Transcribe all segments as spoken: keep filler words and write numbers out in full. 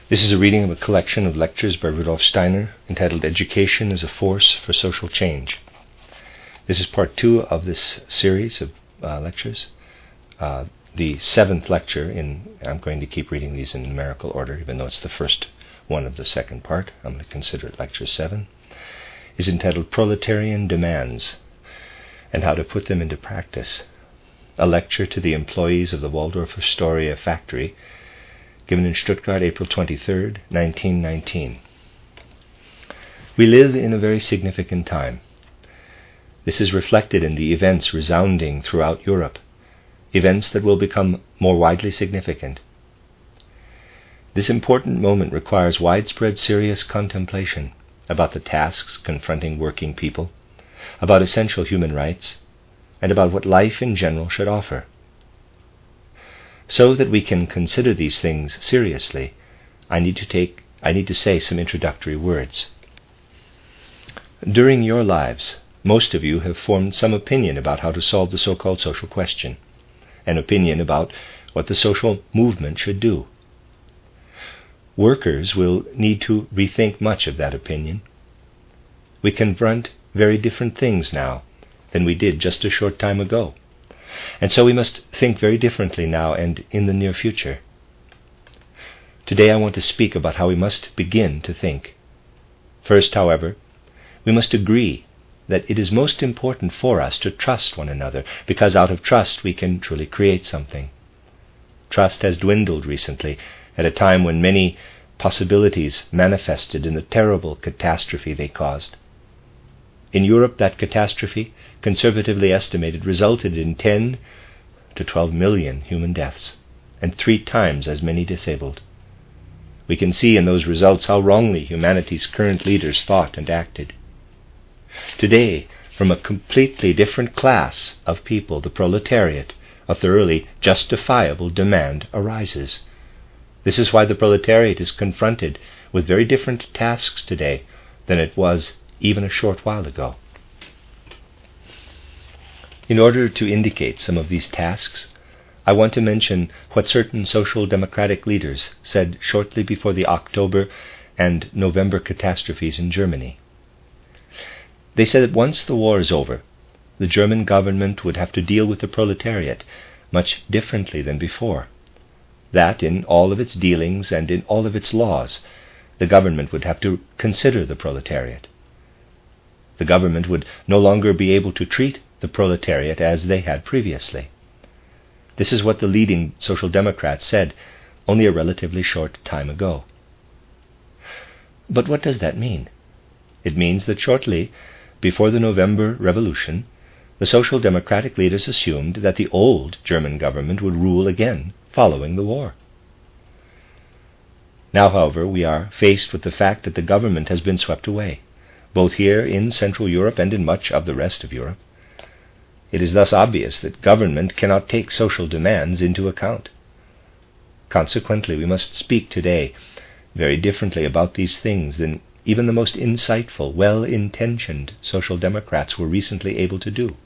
This is a reading of a collection of lectures by Rudolf Steiner entitled Education as a Force for Social Change. This is part two of this series of uh, lectures. Uh, the seventh lecture, in I'm going to keep reading these in numerical order, even though it's the first one of the second part. I'm going to consider it lecture seven, is entitled Proletarian Demands and How to Put Them into Practice. A lecture to the employees of the Waldorf Astoria factory, given in Stuttgart, April twenty-third, nineteen nineteen. We live in a very significant time. This is reflected in the events resounding throughout Europe, events that will become more widely significant. This important moment requires widespread serious contemplation about the tasks confronting working people, about essential human rights, and about what life in general should offer. So that we can consider these things seriously, I need to take I need to say some introductory words. During your lives, most of you have formed some opinion about how to solve the so-called social question, an opinion about what the social movement should do. Workers will need to rethink much of that opinion. We confront very different things now than we did just a short time ago, and so we must think very differently now and in the near future. Today I want to speak about how we must begin to think. First, however, we must agree that it is most important for us to trust one another, because out of trust we can truly create something. Trust has dwindled recently, at a time when many possibilities manifested in the terrible catastrophe they caused. In Europe, that catastrophe, conservatively estimated, resulted in ten to twelve million human deaths, and three times as many disabled. We can see in those results how wrongly humanity's current leaders thought and acted. Today, from a completely different class of people, the proletariat, a thoroughly justifiable demand arises. This is why the proletariat is confronted with very different tasks today than it was even a short while ago. In order to indicate some of these tasks, I want to mention what certain social democratic leaders said shortly before the October and November catastrophes in Germany. They said that once the war is over, the German government would have to deal with the proletariat much differently than before. That in all of its dealings and in all of its laws, the government would have to consider the proletariat. The government would no longer be able to treat the proletariat as they had previously. This is what the leading Social Democrats said only a relatively short time ago. But what does that mean? It means that shortly before the November Revolution, the Social Democratic leaders assumed that the old German government would rule again following the war. Now, however, we are faced with the fact that the government has been swept away, both here in Central Europe and in much of the rest of Europe. It is thus obvious that government cannot take social demands into account. Consequently, we must speak today very differently about these things than even the most insightful, well-intentioned social democrats were recently able to do.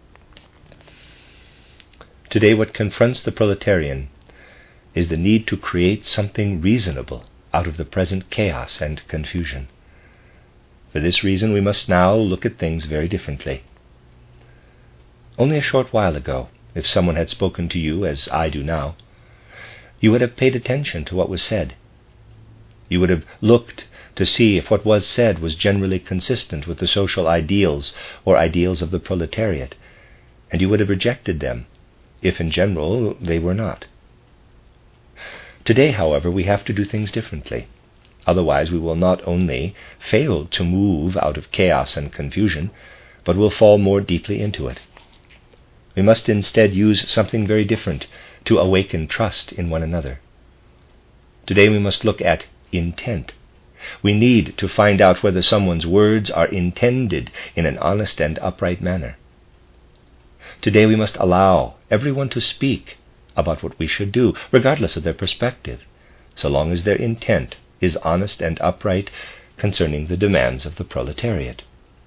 Today, what confronts the proletarian is the need to create something reasonable out of the present chaos and confusion. For this reason, we must now look at things very differently. Only a short while ago, if someone had spoken to you as I do now, you would have paid attention to what was said. You would have looked to see if what was said was generally consistent with the social ideals or ideals of the proletariat, and you would have rejected them, if in general they were not. Today, however, we have to do things differently. Otherwise, we will not only fail to move out of chaos and confusion, but will fall more deeply into it. We must instead use something very different to awaken trust in one another. Today we must look at intent. We need to find out whether someone's words are intended in an honest and upright manner. Today we must allow everyone to speak about what we should do, regardless of their perspective, so long as their intent is honest and upright concerning the demands of the proletariat.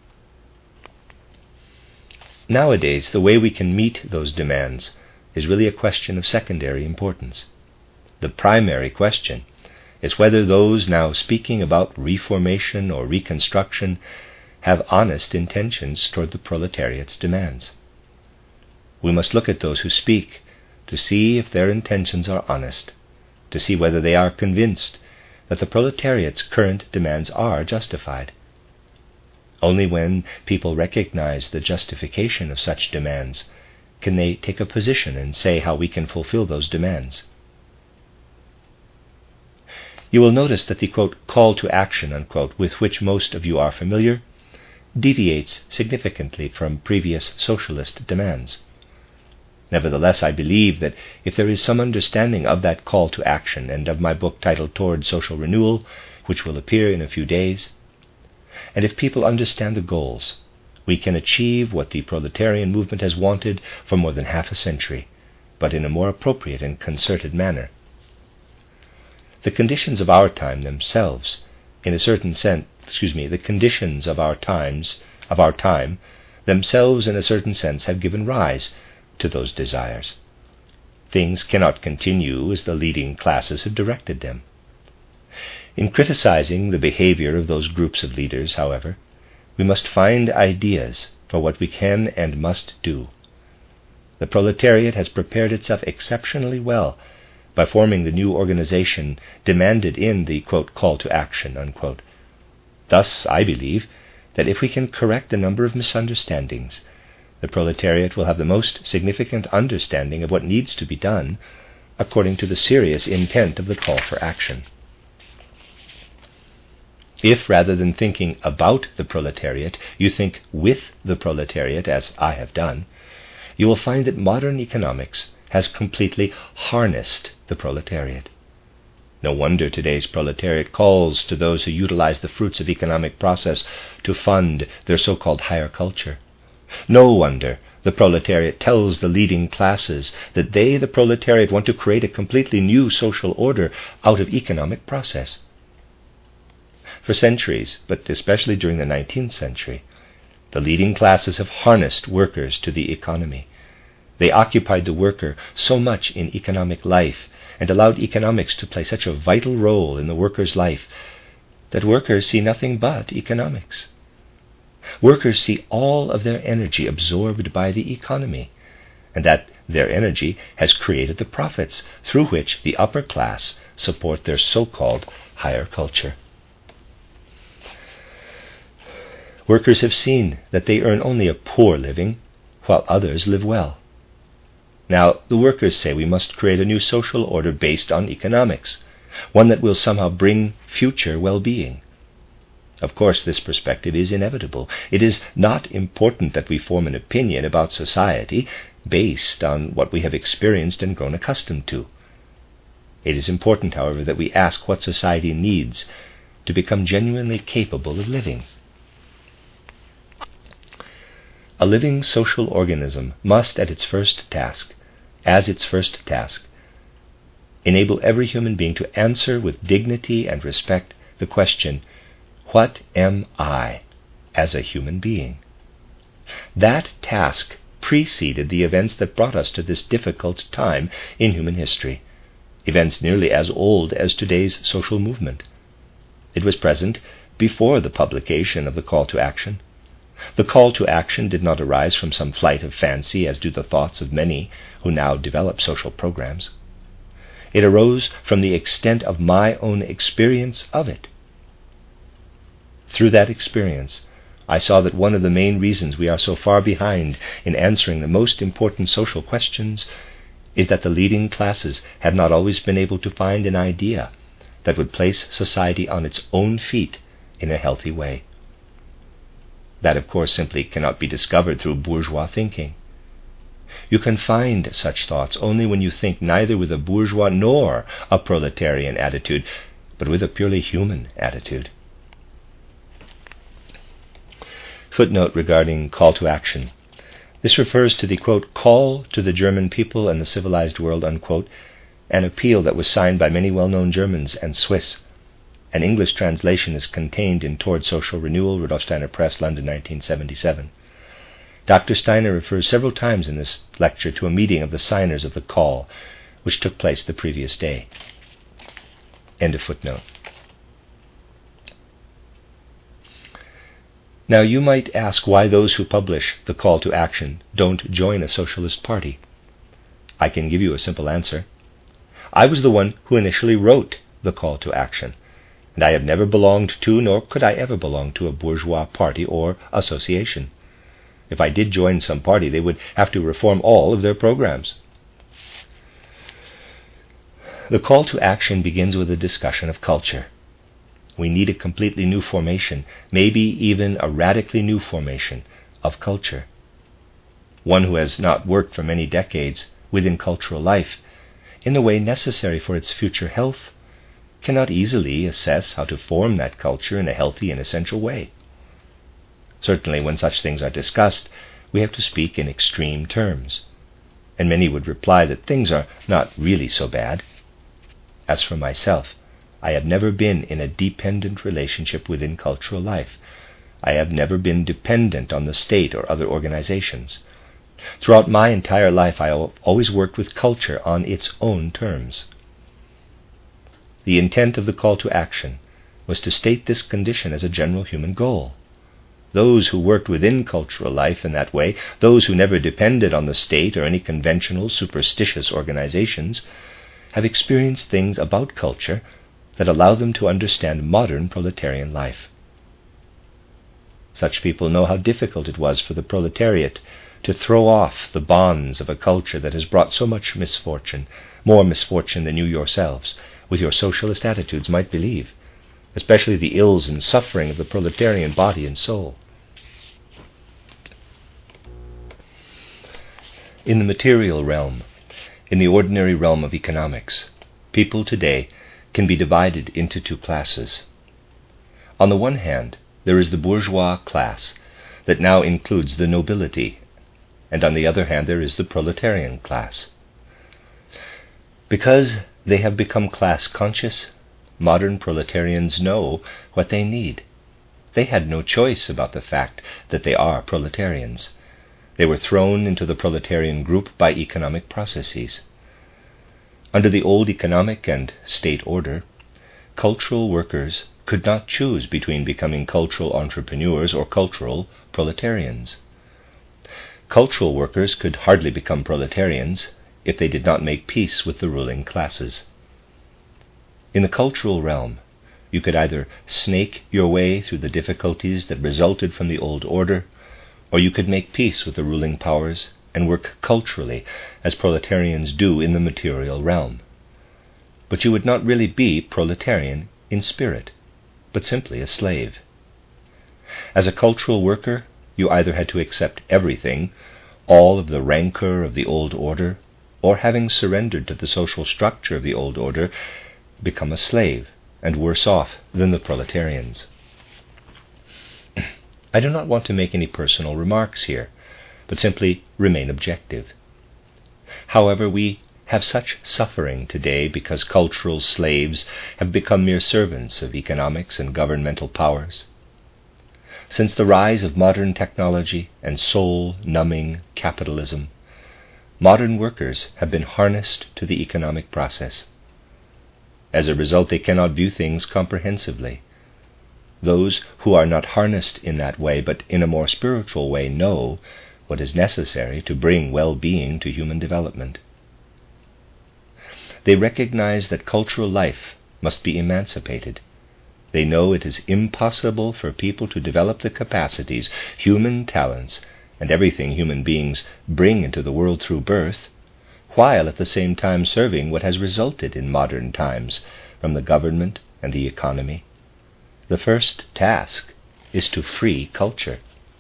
Nowadays, the way we can meet those demands is really a question of secondary importance. The primary question is whether those now speaking about reformation or reconstruction have honest intentions toward the proletariat's demands. We must look at those who speak to see if their intentions are honest, to see whether they are convinced that the proletariat's current demands are justified. Only when people recognize the justification of such demands can they take a position and say how we can fulfill those demands. You will notice that the, quote, call to action, unquote, with which most of you are familiar deviates significantly from previous socialist demands. Nevertheless, I believe that if there is some understanding of that call to action and of my book titled Toward Social Renewal, which will appear in a few days, and if people understand the goals, we can achieve what the proletarian movement has wanted for more than half a century, but in a more appropriate and concerted manner. The conditions of our time themselves, in a certain sense, excuse me, the conditions of our times, of our time, themselves in a certain sense have given rise to those desires. Things cannot continue as the leading classes have directed them. In criticizing the behavior of those groups of leaders, however, we must find ideas for what we can and must do. The proletariat has prepared itself exceptionally well by forming the new organization demanded in the, quote, call to action, unquote. Thus, I believe that if we can correct a number of misunderstandings, the proletariat will have the most significant understanding of what needs to be done according to the serious intent of the call for action. If, rather than thinking about the proletariat, you think with the proletariat, as I have done, you will find that modern economics has completely harnessed the proletariat. No wonder today's proletariat calls to those who utilize the fruits of economic process to fund their so-called higher culture. No wonder the proletariat tells the leading classes that they, the proletariat, want to create a completely new social order out of economic process. For centuries, but especially during the nineteenth century, the leading classes have harnessed workers to the economy. They occupied the worker so much in economic life and allowed economics to play such a vital role in the worker's life that workers see nothing but economics. Workers see all of their energy absorbed by the economy, and that their energy has created the profits through which the upper class support their so-called higher culture. Workers have seen that they earn only a poor living, while others live well. Now, the workers say we must create a new social order based on economics, one that will somehow bring future well-being. Of course, this perspective is inevitable. It is not important that we form an opinion about society based on what we have experienced and grown accustomed to. It is important, however, that we ask what society needs to become genuinely capable of living. A living social organism must, at its first task, as its first task, enable every human being to answer with dignity and respect the question, what am I as a human being? That task preceded the events that brought us to this difficult time in human history, events nearly as old as today's social movement. It was present before the publication of the call to action. The call to action did not arise from some flight of fancy, as do the thoughts of many who now develop social programs. It arose from the extent of my own experience of it. Through that experience, I saw that one of the main reasons we are so far behind in answering the most important social questions is that the leading classes have not always been able to find an idea that would place society on its own feet in a healthy way. That, of course, simply cannot be discovered through bourgeois thinking. You can find such thoughts only when you think neither with a bourgeois nor a proletarian attitude, but with a purely human attitude. Footnote regarding call to action. This refers to the, quote, call to the German people and the civilized world, unquote, an appeal that was signed by many well-known Germans and Swiss. An English translation is contained in Toward Social Renewal, Rudolf Steiner Press, London, nineteen seventy-seven. Doctor Steiner refers several times in this lecture to a meeting of the signers of the call, which took place the previous day. End of footnote. Now you might ask why those who publish the call to action don't join a socialist party. I can give you a simple answer. I was the one who initially wrote the call to action, and I have never belonged to, nor could I ever belong to, a bourgeois party or association. If I did join some party, they would have to reform all of their programs. The call to action begins with a discussion of culture. We need a completely new formation, maybe even a radically new formation of culture. One who has not worked for many decades within cultural life in the way necessary for its future health cannot easily assess how to form that culture in a healthy and essential way. Certainly, when such things are discussed, we have to speak in extreme terms, and many would reply that things are not really so bad. As for myself, I have never been in a dependent relationship within cultural life. I have never been dependent on the state or other organizations. Throughout my entire life, I have always worked with culture on its own terms. The intent of the call to action was to state this condition as a general human goal. Those who worked within cultural life in that way, those who never depended on the state or any conventional, superstitious organizations, have experienced things about culture that allow them to understand modern proletarian life. Such people know how difficult it was for the proletariat to throw off the bonds of a culture that has brought so much misfortune, more misfortune than you yourselves, with your socialist attitudes, might believe, especially the ills and suffering of the proletarian body and soul. In the material realm, in the ordinary realm of economics, people today can be divided into two classes. On the one hand, there is the bourgeois class that now includes the nobility, and on the other hand there is the proletarian class. Because they have become class conscious, modern proletarians know what they need. They had no choice about the fact that they are proletarians. They were thrown into the proletarian group by economic processes. Under the old economic and state order, cultural workers could not choose between becoming cultural entrepreneurs or cultural proletarians. Cultural workers could hardly become proletarians if they did not make peace with the ruling classes. In the cultural realm, you could either snake your way through the difficulties that resulted from the old order, or you could make peace with the ruling powers and work culturally as proletarians do in the material realm. But you would not really be proletarian in spirit, but simply a slave. As a cultural worker, you either had to accept everything, all of the rancor of the old order, or having surrendered to the social structure of the old order, become a slave, and worse off than the proletarians. I do not want to make any personal remarks here, but simply remain objective. However, we have such suffering today because cultural slaves have become mere servants of economics and governmental powers. Since the rise of modern technology and soul-numbing capitalism, modern workers have been harnessed to the economic process. As a result, they cannot view things comprehensively. Those who are not harnessed in that way, but in a more spiritual way, know what is necessary to bring well-being to human development. They recognize that cultural life must be emancipated. They know it is impossible for people to develop the capacities, human talents, and everything human beings bring into the world through birth, while at the same time serving what has resulted in modern times from the government and the economy. The first task is to free culture.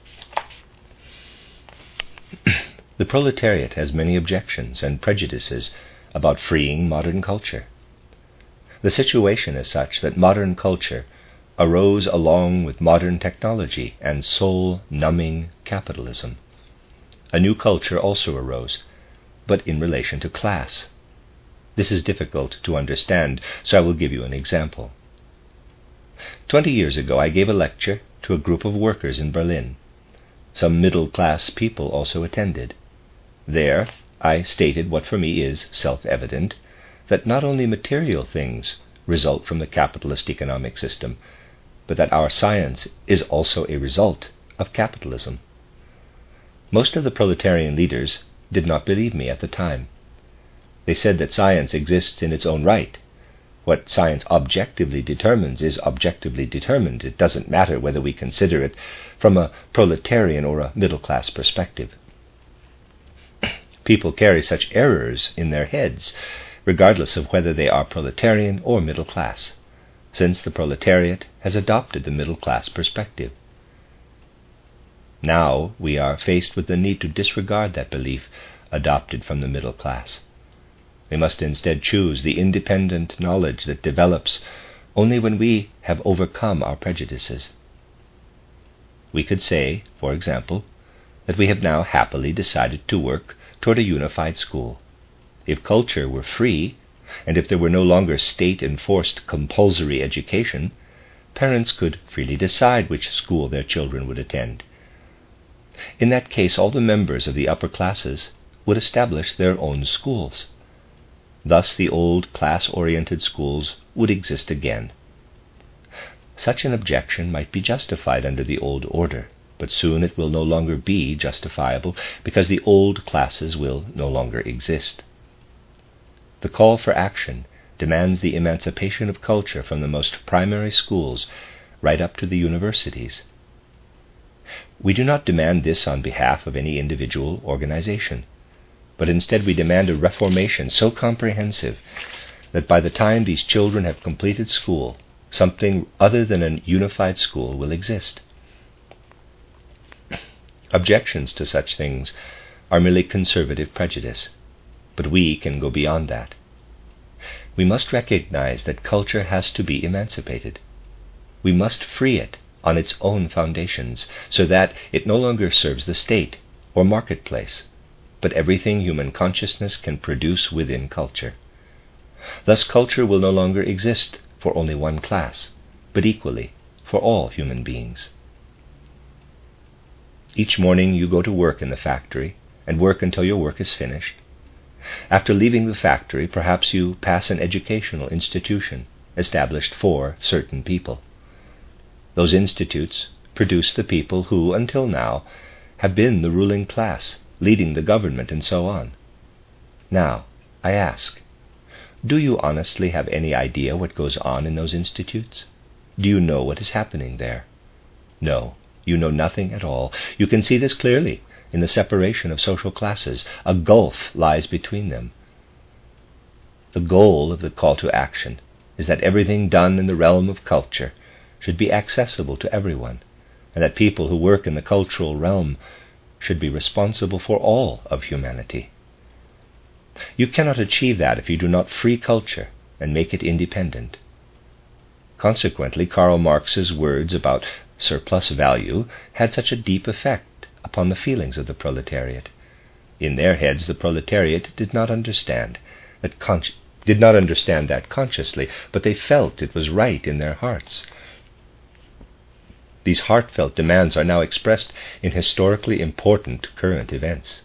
The proletariat has many objections and prejudices about freeing modern culture. The situation is such that modern culture arose along with modern technology and soul-numbing capitalism. A new culture also arose, but in relation to class. This is difficult to understand, so I will give you an example. Twenty years ago I gave a lecture to a group of workers in Berlin. Some middle-class people also attended. There I stated what for me is self-evident, that not only material things result from the capitalist economic system, but that our science is also a result of capitalism. Most of the proletarian leaders did not believe me at the time. They said that science exists in its own right. What science objectively determines is objectively determined. It doesn't matter whether we consider it from a proletarian or a middle-class perspective. People carry such errors in their heads, regardless of whether they are proletarian or middle class, since the proletariat has adopted the middle class perspective. Now we are faced with the need to disregard that belief adopted from the middle class. We must instead choose the independent knowledge that develops only when we have overcome our prejudices. We could say, for example, that we have now happily decided to work toward a unified school. If culture were free, and if there were no longer state-enforced compulsory education, parents could freely decide which school their children would attend. In that case, all the members of the upper classes would establish their own schools. Thus the old class-oriented schools would exist again. Such an objection might be justified under the old order, but soon it will no longer be justifiable because the old classes will no longer exist. The call for action demands the emancipation of culture from the most primary schools right up to the universities. We do not demand this on behalf of any individual organization, but instead we demand a reformation so comprehensive that by the time these children have completed school, something other than a unified school will exist. Objections to such things are merely conservative prejudice, but we can go beyond that. We must recognize that culture has to be emancipated. We must free it on its own foundations, so that it no longer serves the state or marketplace, but everything human consciousness can produce within culture. Thus culture will no longer exist for only one class, but equally for all human beings. Each morning you go to work in the factory and work until your work is finished. After leaving the factory, perhaps you pass an educational institution established for certain people. Those institutes produce the people who, until now, have been the ruling class, leading the government and so on. Now, I ask, do you honestly have any idea what goes on in those institutes? Do you know what is happening there? No. You know nothing at all. You can see this clearly in the separation of social classes. A gulf lies between them. The goal of the call to action is that everything done in the realm of culture should be accessible to everyone, and that people who work in the cultural realm should be responsible for all of humanity. You cannot achieve that if you do not free culture and make it independent. Consequently, Karl Marx's words about surplus value had such a deep effect upon the feelings of the proletariat. In their heads, the proletariat did not understand that con- did not understand that consciously, but they felt it was right in their hearts. These heartfelt demands are now expressed in historically important current events.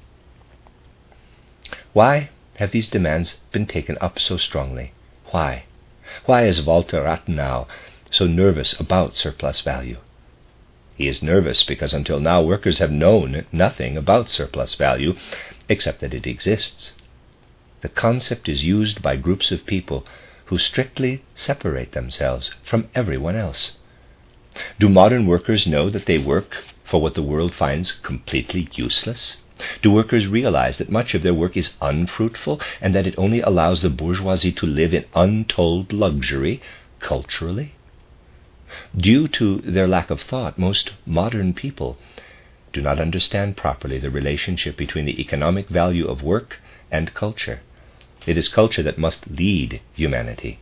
Why have these demands been taken up so strongly? Why? Why is Walter Rathenau so nervous about surplus value? He is nervous because until now workers have known nothing about surplus value except that it exists. The concept is used by groups of people who strictly separate themselves from everyone else. Do modern workers know that they work for what the world finds completely useless? Do workers realize that much of their work is unfruitful and that it only allows the bourgeoisie to live in untold luxury culturally? Due to their lack of thought, most modern people do not understand properly the relationship between the economic value of work and culture. It is culture that must lead humanity.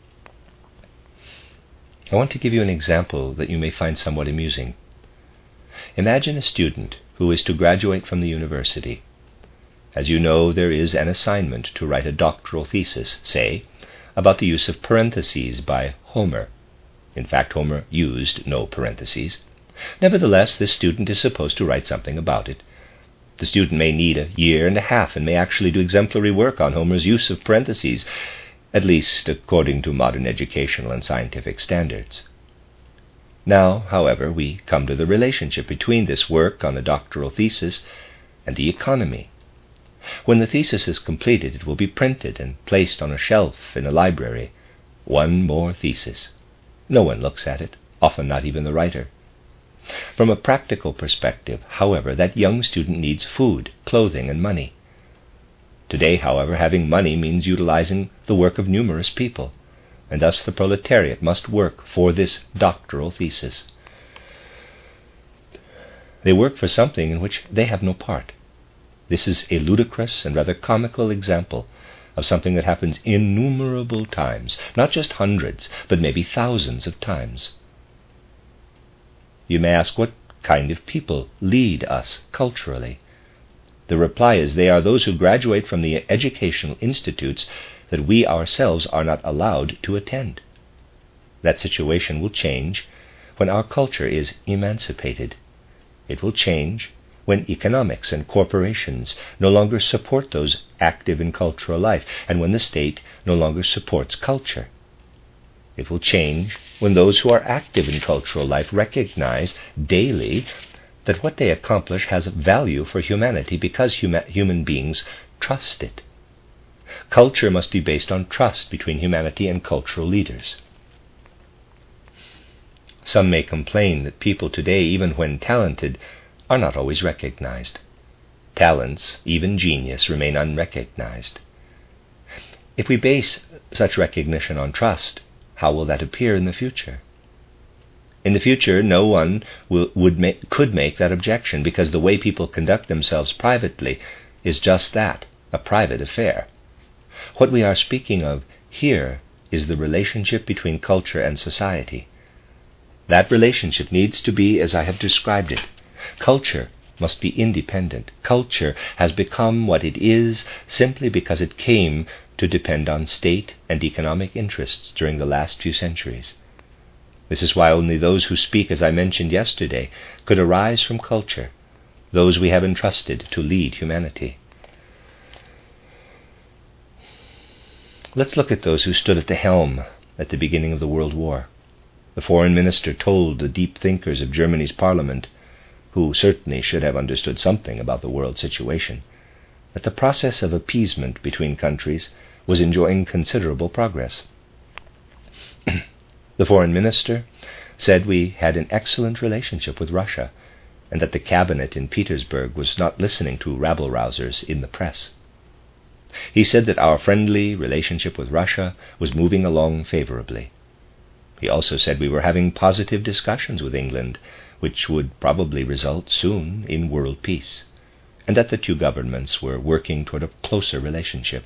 I want to give you an example that you may find somewhat amusing. Imagine a student who is to graduate from the university. As you know, there is an assignment to write a doctoral thesis, say, about the use of parentheses by Homer. In fact, Homer used no parentheses. Nevertheless, this student is supposed to write something about it. The student may need a year and a half and may actually do exemplary work on Homer's use of parentheses. at least according to modern educational and scientific standards. Now, however, we come to the relationship between this work on a doctoral thesis and the economy. When the thesis is completed, it will be printed and placed on a shelf in a library. One more thesis. No one looks at it, often not even the writer. From a practical perspective, however, that young student needs food, clothing, and money. Today, however, having money means utilizing the work of numerous people, and thus the proletariat must work for this doctoral thesis. They work for something in which they have no part. This is a ludicrous and rather comical example of something that happens innumerable times, not just hundreds, but maybe thousands of times. You may ask, what kind of people lead us culturally? The reply is they are those who graduate from the educational institutes that we ourselves are not allowed to attend. That situation will change when our culture is emancipated. It will change when economics and corporations no longer support those active in cultural life, and when the state no longer supports culture. It will change when those who are active in cultural life recognize daily that what they accomplish has value for humanity because huma- human beings trust it. Culture must be based on trust between humanity and cultural leaders. Some may complain that people today, even when talented, are not always recognized. Talents, even genius, remain unrecognized. If we base such recognition on trust, how will that appear in the future? In the future, no one will, would make, could make that objection, because the way people conduct themselves privately is just that, a private affair. What we are speaking of here is the relationship between culture and society. That relationship needs to be as I have described it. Culture must be independent. Culture has become what it is simply because it came to depend on state and economic interests during the last few centuries. This is why only those who speak, as I mentioned yesterday, could arise from culture, those we have entrusted to lead humanity. Let's look at those who stood at the helm at the beginning of the World War. The foreign minister told the deep thinkers of Germany's parliament, who certainly should have understood something about the world situation, that the process of appeasement between countries was enjoying considerable progress. The foreign minister said we had an excellent relationship with Russia, and that the cabinet in Petersburg was not listening to rabble-rousers in the press. He said that our friendly relationship with Russia was moving along favorably. He also said we were having positive discussions with England, which would probably result soon in world peace, and that the two governments were working toward a closer relationship.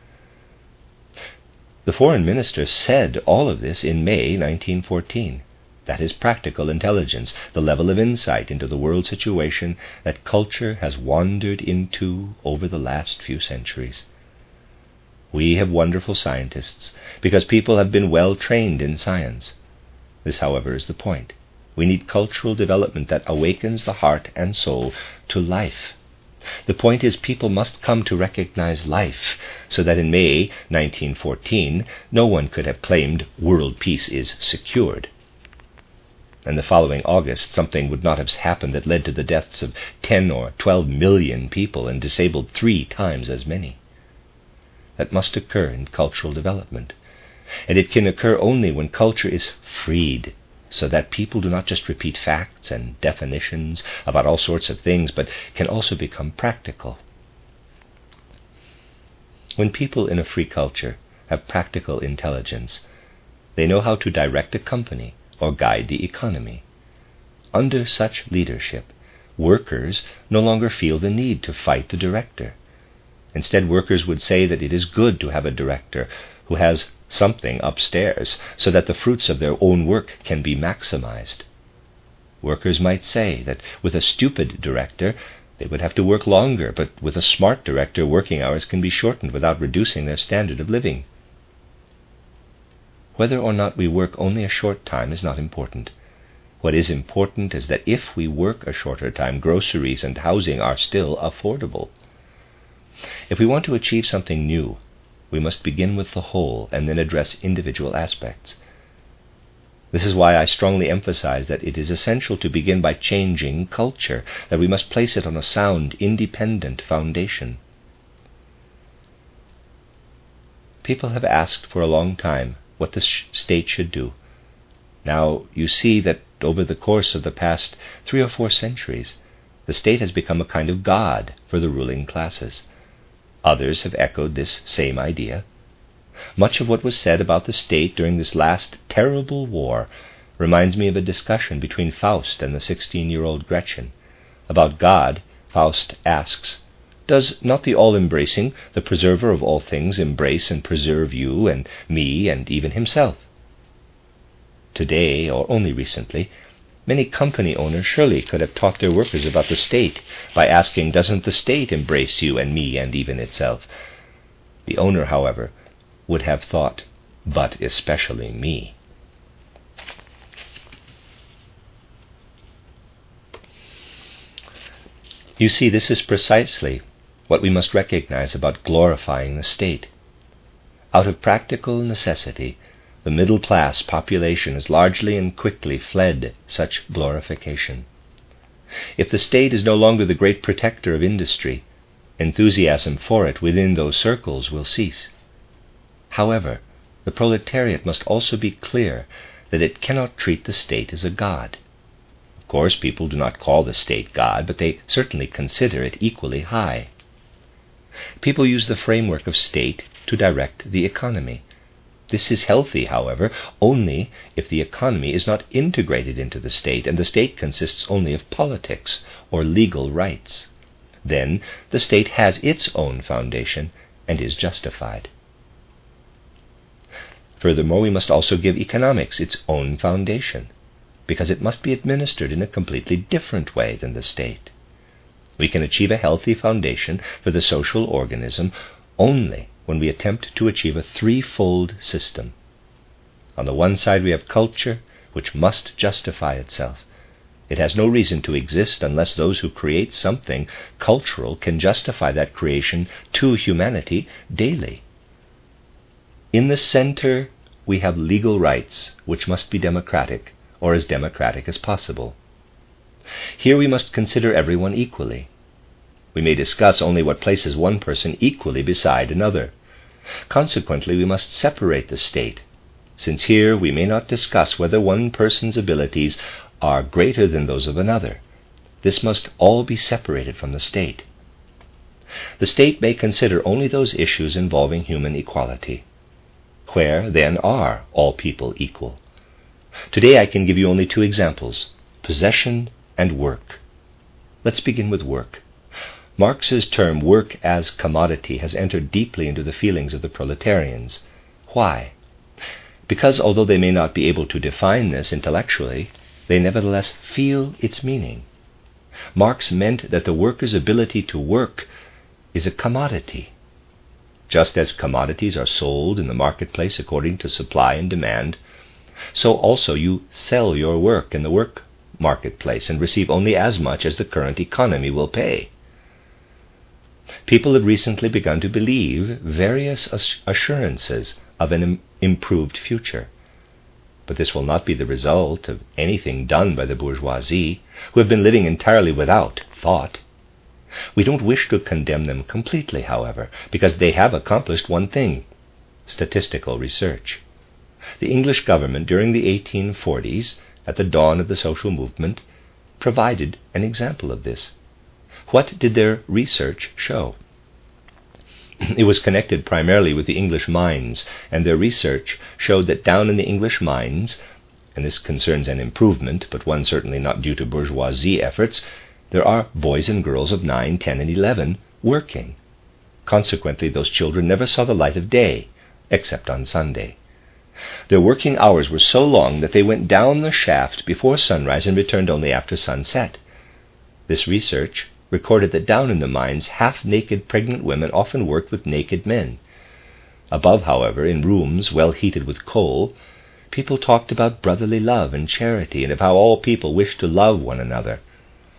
The foreign minister said all of this in May nineteen fourteen. That is practical intelligence, the level of insight into the world situation that culture has wandered into over the last few centuries. We have wonderful scientists because people have been well trained in science. This, however, is the point. We need cultural development that awakens the heart and soul to life. The point is, people must come to recognize life, so that in May nineteen fourteen no one could have claimed world peace is secured. And the following August, something would not have happened that led to the deaths of ten or twelve million people and disabled three times as many. That must occur in cultural development, and it can occur only when culture is freed, so that people do not just repeat facts and definitions about all sorts of things, but can also become practical. When people in a free culture have practical intelligence, they know how to direct a company or guide the economy. Under such leadership, workers no longer feel the need to fight the director. Instead, workers would say that it is good to have a director who has something upstairs, so that the fruits of their own work can be maximized. Workers might say that with a stupid director, they would have to work longer, but with a smart director, working hours can be shortened without reducing their standard of living. Whether or not we work only a short time is not important. What is important is that if we work a shorter time, groceries and housing are still affordable. If we want to achieve something new, we must begin with the whole and then address individual aspects. This is why I strongly emphasize that it is essential to begin by changing culture, that we must place it on a sound, independent foundation. People have asked for a long time what the sh- state should do. Now you see that over the course of the past three or four centuries, the state has become a kind of god for the ruling classes. Others have echoed this same idea. Much of what was said about the state during this last terrible war reminds me of a discussion between Faust and the sixteen-year-old Gretchen. About God, Faust asks, "Does not the all-embracing, the preserver of all things, embrace and preserve you and me and even himself?" Today, or only recently, many company owners surely could have taught their workers about the state by asking, "Doesn't the state embrace you and me and even itself?" The owner, however, would have thought, "But especially me." You see, this is precisely what we must recognize about glorifying the state. Out of practical necessity, the middle-class population has largely and quickly fled such glorification. If the state is no longer the great protector of industry, enthusiasm for it within those circles will cease. However, the proletariat must also be clear that it cannot treat the state as a god. Of course, people do not call the state God, but they certainly consider it equally high. People use the framework of state to direct the economy. This is healthy, however, only if the economy is not integrated into the state, and the state consists only of politics or legal rights. Then the state has its own foundation and is justified. Furthermore, we must also give economics its own foundation, because it must be administered in a completely different way than the state. We can achieve a healthy foundation for the social organism only when we attempt to achieve a threefold system. On the one side we have culture, which must justify itself. It has no reason to exist unless those who create something cultural can justify that creation to humanity daily. In the center, we have legal rights, which must be democratic, or as democratic as possible. Here we must consider everyone equally. We may discuss only what places one person equally beside another. Consequently, we must separate the state, since here we may not discuss whether one person's abilities are greater than those of another. This must all be separated from the state. The state may consider only those issues involving human equality. Where, then, are all people equal? Today I can give you only two examples, possession and work. Let's begin with work. Marx's term work as commodity has entered deeply into the feelings of the proletarians. Why? Because although they may not be able to define this intellectually, they nevertheless feel its meaning. Marx meant that the worker's ability to work is a commodity. Just as commodities are sold in the marketplace according to supply and demand, so also you sell your work in the work marketplace and receive only as much as the current economy will pay. People have recently begun to believe various assurances of an im- improved future. But this will not be the result of anything done by the bourgeoisie, who have been living entirely without thought. We don't wish to condemn them completely, however, because they have accomplished one thing: statistical research. The English government during the eighteen forties, at the dawn of the social movement, provided an example of this. What did their research show? It was connected primarily with the English mines, and their research showed that down in the English mines, and this concerns an improvement, but one certainly not due to bourgeoisie efforts, there are boys and girls of nine, ten, and eleven working. Consequently, those children never saw the light of day, except on Sunday. Their working hours were so long that they went down the shaft before sunrise and returned only after sunset. This research recorded that down in the mines, half-naked pregnant women often worked with naked men. Above, however, in rooms well heated with coal, people talked about brotherly love and charity, and of how all people wished to love one another.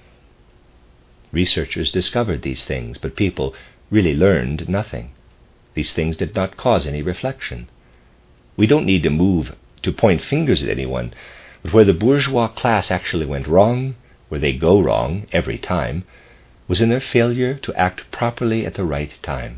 Researchers discovered these things, but people really learned nothing. These things did not cause any reflection. We don't need to move to point fingers at anyone, but where the bourgeois class actually went wrong, where they go wrong every time, was in their failure to act properly at the right time.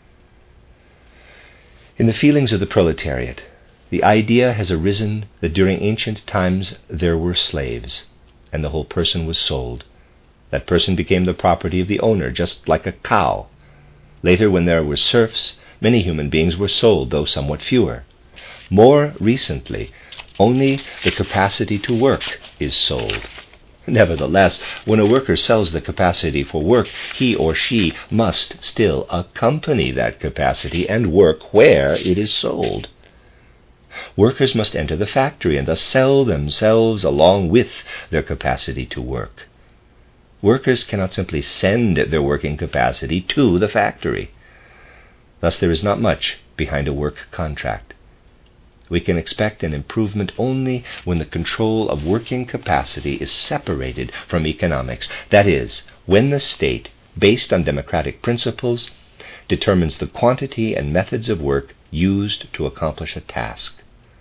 In the feelings of the proletariat, the idea has arisen that during ancient times there were slaves, and the whole person was sold. That person became the property of the owner, just like a cow. Later, when there were serfs, many human beings were sold, though somewhat fewer. More recently, only the capacity to work is sold. Nevertheless, when a worker sells the capacity for work, he or she must still accompany that capacity and work where it is sold. Workers must enter the factory and thus sell themselves along with their capacity to work. Workers cannot simply send their working capacity to the factory. Thus there is not much behind a work contract. We can expect an improvement only when the control of working capacity is separated from economics. That is, when the state, based on democratic principles, determines the quantity and methods of work used to accomplish a task.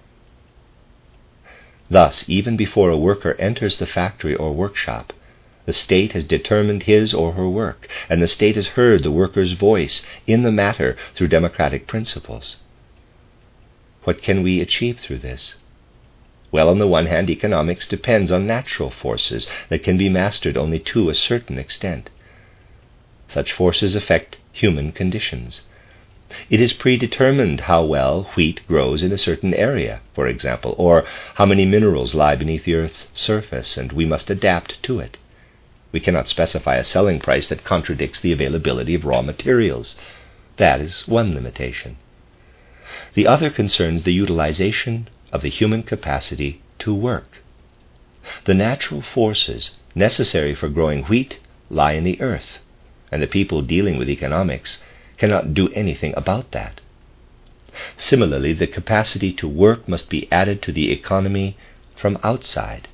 Thus, even before a worker enters the factory or workshop, the state has determined his or her work, and the state has heard the worker's voice in the matter through democratic principles. What can we achieve through this? Well, on the one hand, economics depends on natural forces that can be mastered only to a certain extent. Such forces affect human conditions. It is predetermined how well wheat grows in a certain area, for example, or how many minerals lie beneath the earth's surface, and we must adapt to it. We cannot specify a selling price that contradicts the availability of raw materials. That is one limitation. The other concerns the utilization of the human capacity to work. The natural forces necessary for growing wheat lie in the earth, and the people dealing with economics cannot do anything about that. Similarly, the capacity to work must be added to the economy from outside.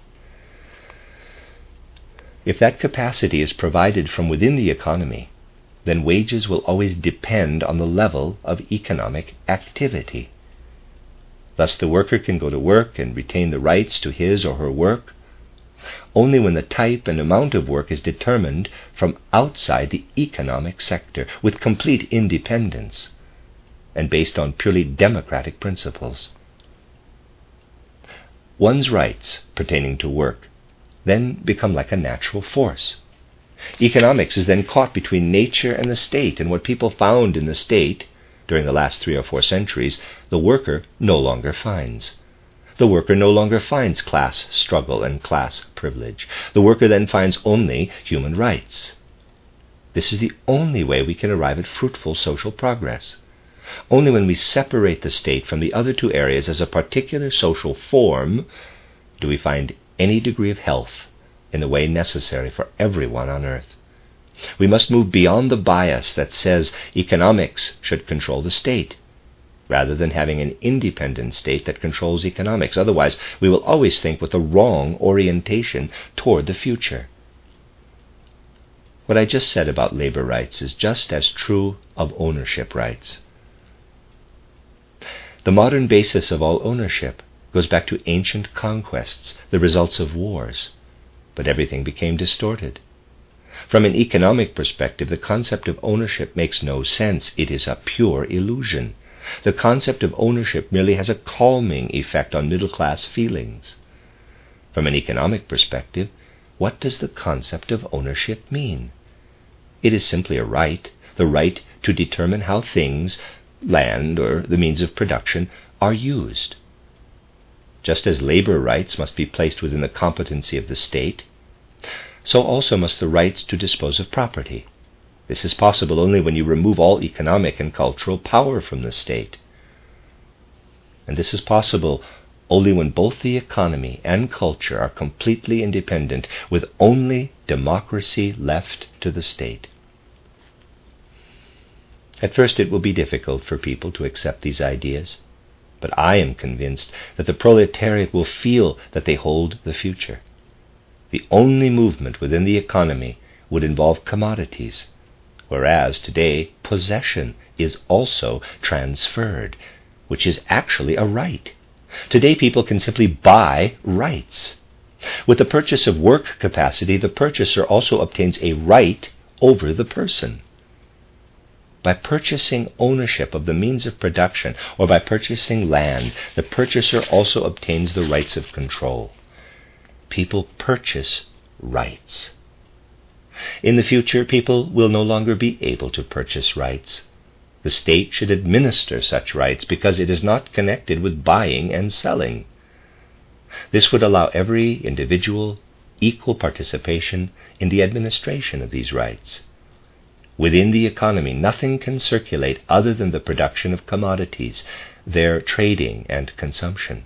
If that capacity is provided from within the economy, then wages will always depend on the level of economic activity. Thus the worker can go to work and retain the rights to his or her work only when the type and amount of work is determined from outside the economic sector with complete independence and based on purely democratic principles. One's rights pertaining to work then become like a natural force. Economics is then caught between nature and the state, and what people found in the state during the last three or four centuries, the worker no longer finds. The worker no longer finds class struggle and class privilege. The worker then finds only human rights. This is the only way we can arrive at fruitful social progress. Only when we separate the state from the other two areas as a particular social form do we find any degree of health in the way necessary for everyone on earth. We must move beyond the bias that says economics should control the state, rather than having an independent state that controls economics. Otherwise, we will always think with the wrong orientation toward the future. What I just said about labor rights is just as true of ownership rights. The modern basis of all ownership goes back to ancient conquests, the results of wars. But everything became distorted. From an economic perspective, the concept of ownership makes no sense. It is a pure illusion. The concept of ownership merely has a calming effect on middle-class feelings. From an economic perspective, what does the concept of ownership mean? It is simply a right, the right to determine how things, land, or the means of production are used. Just as labor rights must be placed within the competency of the state, so also must the rights to dispose of property. This is possible only when you remove all economic and cultural power from the state. And this is possible only when both the economy and culture are completely independent, with only democracy left to the state. At first it will be difficult for people to accept these ideas, but I am convinced that the proletariat will feel that they hold the future. The only movement within the economy would involve commodities, whereas today possession is also transferred, which is actually a right. Today people can simply buy rights. With the purchase of work capacity, the purchaser also obtains a right over the person. By purchasing ownership of the means of production, or by purchasing land, the purchaser also obtains the rights of control. People purchase rights. In the future, people will no longer be able to purchase rights. The state should administer such rights because it is not connected with buying and selling. This would allow every individual equal participation in the administration of these rights. Within the economy, nothing can circulate other than the production of commodities, their trading and consumption.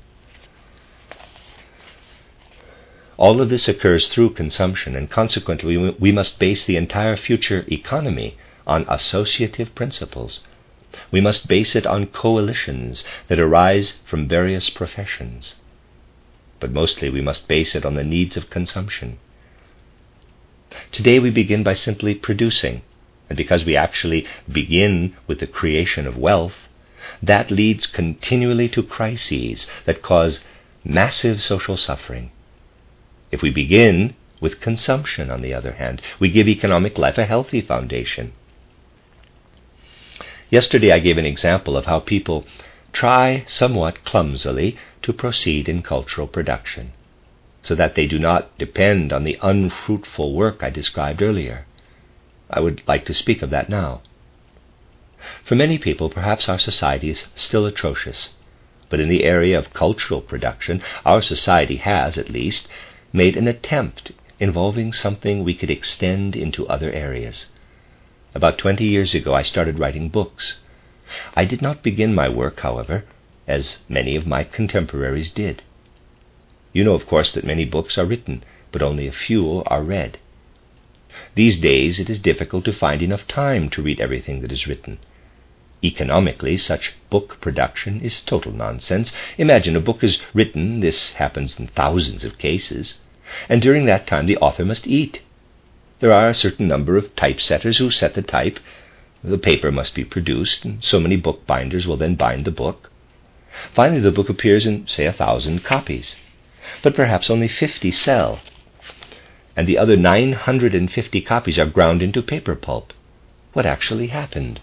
All of this occurs through consumption, and consequently we must base the entire future economy on associative principles. We must base it on coalitions that arise from various professions. But mostly we must base it on the needs of consumption. Today we begin by simply producing, and because we actually begin with the creation of wealth, that leads continually to crises that cause massive social suffering. If we begin with consumption, on the other hand, we give economic life a healthy foundation. Yesterday I gave an example of how people try somewhat clumsily to proceed in cultural production, so that they do not depend on the unfruitful work I described earlier. I would like to speak of that now. For many people, perhaps our society is still atrocious, but in the area of cultural production, our society has, at least, made an attempt involving something we could extend into other areas. About twenty years ago, I started writing books. I did not begin my work, however, as many of my contemporaries did. You know, of course, that many books are written, but only a few are read. These days it is difficult to find enough time to read everything that is written. Economically, such book production is total nonsense. Imagine a book is written, this happens in thousands of cases, and during that time the author must eat. There are a certain number of typesetters who set the type. The paper must be produced, and so many bookbinders will then bind the book. Finally, the book appears in, say, a thousand copies, but perhaps only fifty sell, and the other nine hundred fifty copies are ground into paper pulp. What actually happened?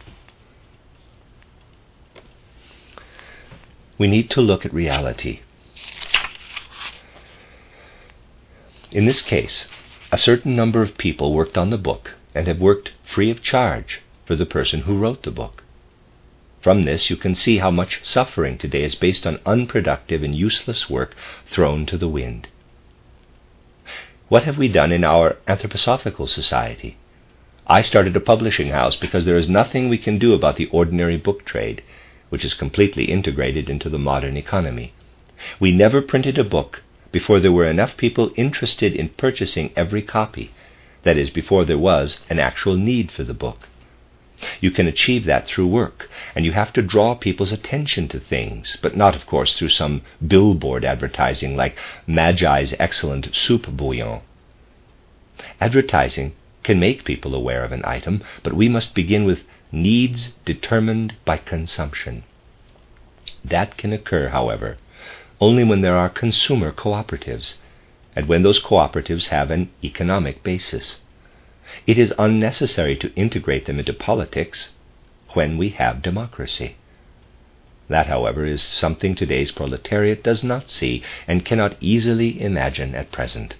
We need to look at reality. In this case, a certain number of people worked on the book and have worked free of charge for the person who wrote the book. From this you can see how much suffering today is based on unproductive and useless work thrown to the wind. What have we done in our anthroposophical society? I started a publishing house because there is nothing we can do about the ordinary book trade, which is completely integrated into the modern economy. We never printed a book before there were enough people interested in purchasing every copy, that is, before there was an actual need for the book. You can achieve that through work, and you have to draw people's attention to things, but not, of course, through some billboard advertising like Magi's excellent soup bouillon. Advertising can make people aware of an item, but we must begin with needs determined by consumption. That can occur, however, only when there are consumer cooperatives, and when those cooperatives have an economic basis. It is unnecessary to integrate them into politics when we have democracy. That, however, is something today's proletariat does not see and cannot easily imagine at present.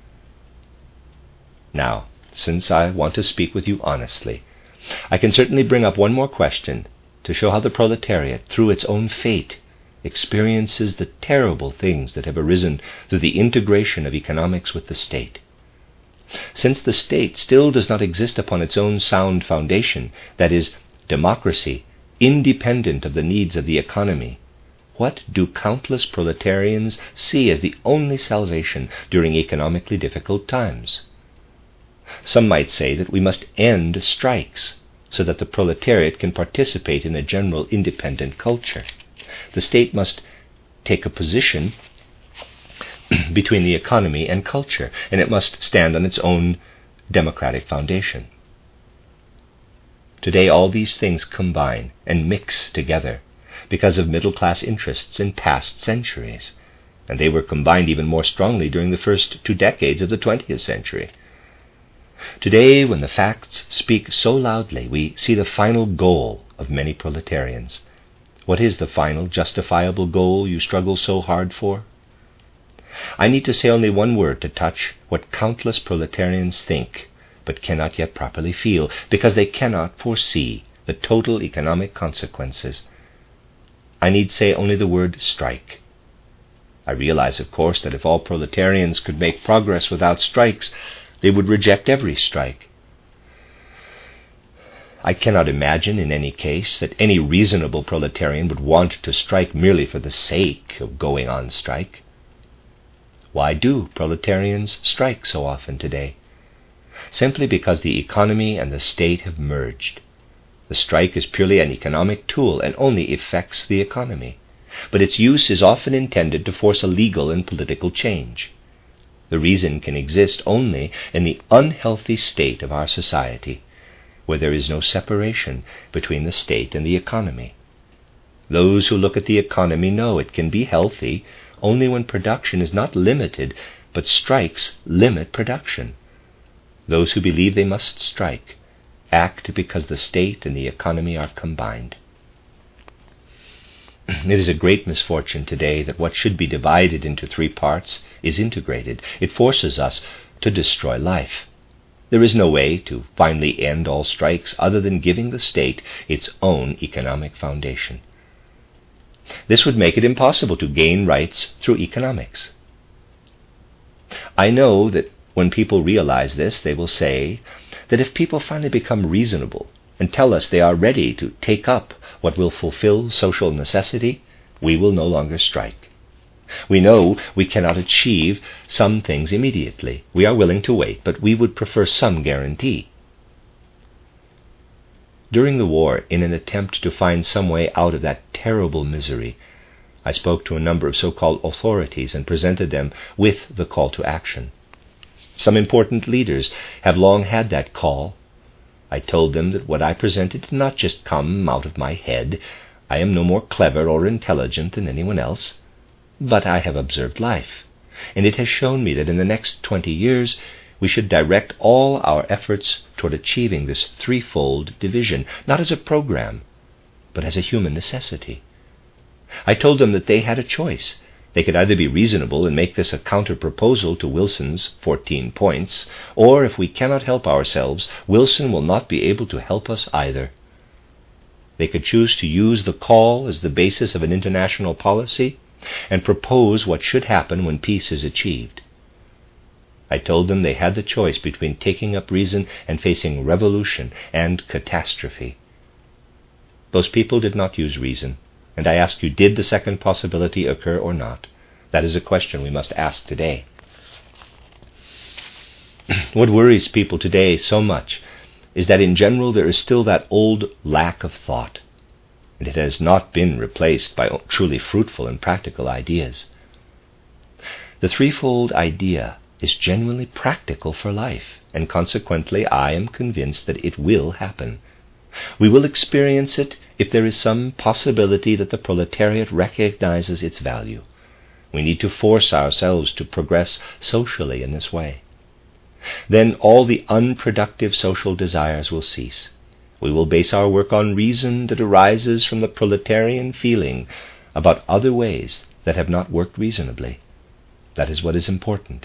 Now, since I want to speak with you honestly, I can certainly bring up one more question to show how the proletariat, through its own fate, experiences the terrible things that have arisen through the integration of economics with the state. Since the state still does not exist upon its own sound foundation, that is, democracy, independent of the needs of the economy, what do countless proletarians see as the only salvation during economically difficult times? Some might say that we must end strikes so that the proletariat can participate in a general independent culture. The state must take a position between the economy and culture, and it must stand on its own democratic foundation. Today all these things combine and mix together because of middle-class interests in past centuries, and they were combined even more strongly during the first two decades of the twentieth century. Today, when the facts speak so loudly, we see the final goal of many proletarians. What is the final justifiable goal you struggle so hard for? I need to say only one word to touch what countless proletarians think but cannot yet properly feel, because they cannot foresee the total economic consequences. I need say only the word strike. I realize, of course, that if all proletarians could make progress without strikes, they would reject every strike. I cannot imagine in any case that any reasonable proletarian would want to strike merely for the sake of going on strike. Why do proletarians strike so often today? Simply because the economy and the state have merged. The strike is purely an economic tool and only affects the economy, but its use is often intended to force a legal and political change. The reason can exist only in the unhealthy state of our society, where there is no separation between the state and the economy. Those who look at the economy know it can be healthy only when production is not limited, but strikes limit production. Those who believe they must strike act because the state and the economy are combined. It is a great misfortune today that what should be divided into three parts is integrated. It forces us to destroy life. There is no way to finally end all strikes other than giving the state its own economic foundation. This would make it impossible to gain rights through economics. I know that when people realize this, they will say that if people finally become reasonable and tell us they are ready to take up what will fulfill social necessity, we will no longer strike. We know we cannot achieve some things immediately. We are willing to wait, but we would prefer some guarantee. During the war, in an attempt to find some way out of that terrible misery, I spoke to a number of so-called authorities and presented them with the call to action. Some important leaders have long had that call. I told them that what I presented did not just come out of my head. I am no more clever or intelligent than anyone else, but I have observed life, and it has shown me that in the next twenty years we should direct all our efforts toward achieving this threefold division, not as a program, but as a human necessity. I told them that they had a choice. They could either be reasonable and make this a counter-proposal to Wilson's fourteen points, or if we cannot help ourselves, Wilson will not be able to help us either. They could choose to use the call as the basis of an international policy and propose what should happen when peace is achieved. I told them they had the choice between taking up reason and facing revolution and catastrophe. Those people did not use reason. And I ask you, did the second possibility occur or not? That is a question we must ask today. What worries people today so much is that in general there is still that old lack of thought, and it has not been replaced by truly fruitful and practical ideas. The threefold idea is genuinely practical for life, and consequently I am convinced that it will happen. We will experience it if there is some possibility that the proletariat recognizes its value. We need to force ourselves to progress socially in this way. Then all the unproductive social desires will cease. We will base our work on reason that arises from the proletarian feeling about other ways that have not worked reasonably. That is what is important.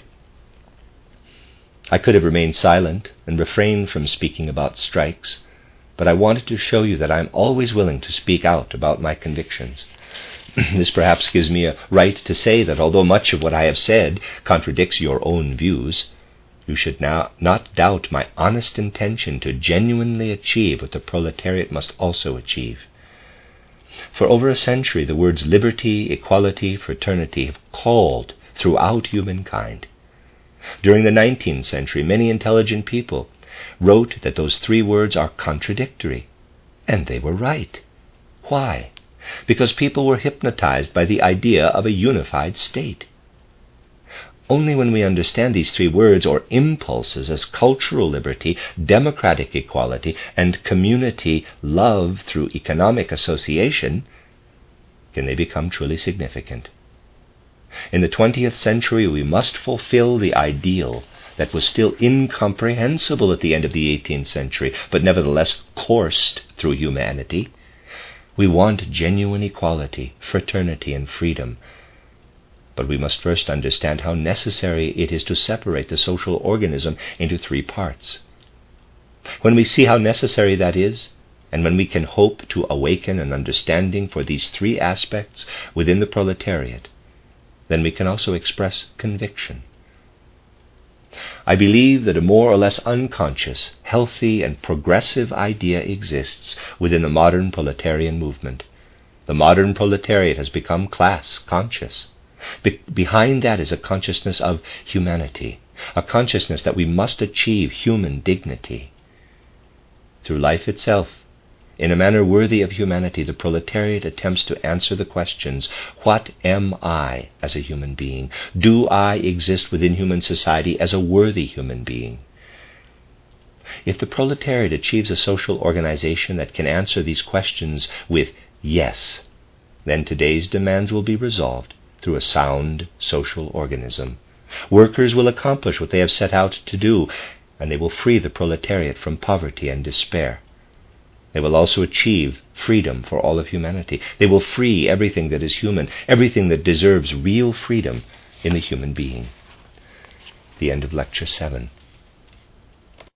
I could have remained silent and refrained from speaking about strikes, but I wanted to show you that I am always willing to speak out about my convictions. This perhaps gives me a right to say that although much of what I have said contradicts your own views, you should now not doubt my honest intention to genuinely achieve what the proletariat must also achieve. For over a century, the words liberty, equality, fraternity have called throughout humankind. During the nineteenth century, many intelligent people wrote that those three words are contradictory, and they were right. Why? Because people were hypnotized by the idea of a unified state. Only when we understand these three words or impulses as cultural liberty, democratic equality, and community love through economic association can they become truly significant. In the twentieth century, we must fulfill the ideal that was still incomprehensible at the end of the eighteenth century, but nevertheless coursed through humanity. We want genuine equality, fraternity, and freedom. But we must first understand how necessary it is to separate the social organism into three parts. When we see how necessary that is, and when we can hope to awaken an understanding for these three aspects within the proletariat, then we can also express conviction. I believe that a more or less unconscious, healthy, and progressive idea exists within the modern proletarian movement. The modern proletariat has become class conscious. Be- behind that is a consciousness of humanity, a consciousness that we must achieve human dignity. Through life itself, in a manner worthy of humanity, the proletariat attempts to answer the questions, what am I as a human being? Do I exist within human society as a worthy human being? If the proletariat achieves a social organization that can answer these questions with yes, then today's demands will be resolved through a sound social organism. Workers will accomplish what they have set out to do, and they will free the proletariat from poverty and despair. They will also achieve freedom for all of humanity. They will free everything that is human, everything that deserves real freedom in the human being. The end of Lecture seven.